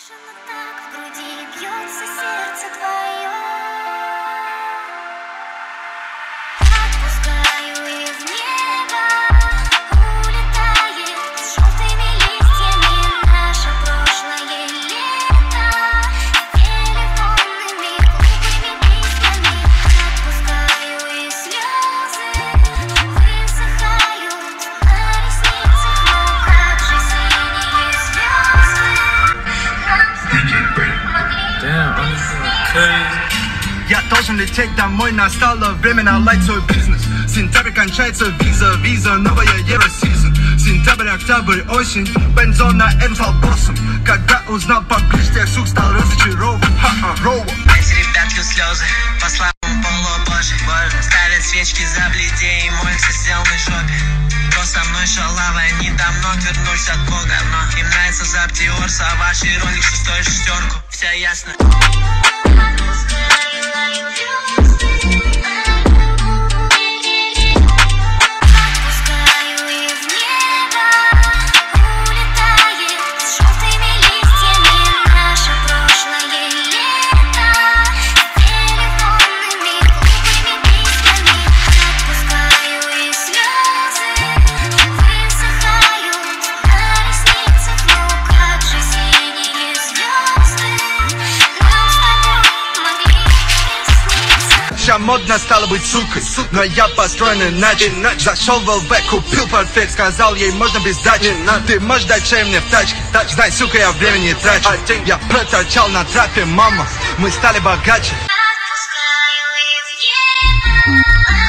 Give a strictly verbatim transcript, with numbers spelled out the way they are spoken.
Бешено так в груди бьется сердце твое. Отпускаю и в небо улетает с желтыми листьями наше прошлое лето. Телефонными глупыми письмами отпускаю и слезы высыхают на ресницах. Но как же синие звезды. Damn, I'm crazy. Я должен лететь домой, настало время наладить свой бизнес. Сентябрь кончается, виза, виза, новая евросизон. Сентябрь, октябрь, осень, бензон на М стал боссом. Когда узнал поближе, тех сук стал разочарован. Ха-ха, роу. Эти ребят льют слезы по слабому полу Божий. Ставят свечки за бледей и молятся сделанной жопе. Кто со мной шалава, они давно отвернулись от Бога. Но им нравится зап Диорса, а ваши ролик шестой шестерку. Все ясно. Сейчас модно стало быть сукой, но я построен иначе. Зашел в ЛВ, купил портфель, сказал ей можно без дачи. Ты можешь дать чай мне в тачке? Знай, сука, я времени трачу. Я проторчал на трапе, мама, мы стали богаче. Отпускаю и в небо.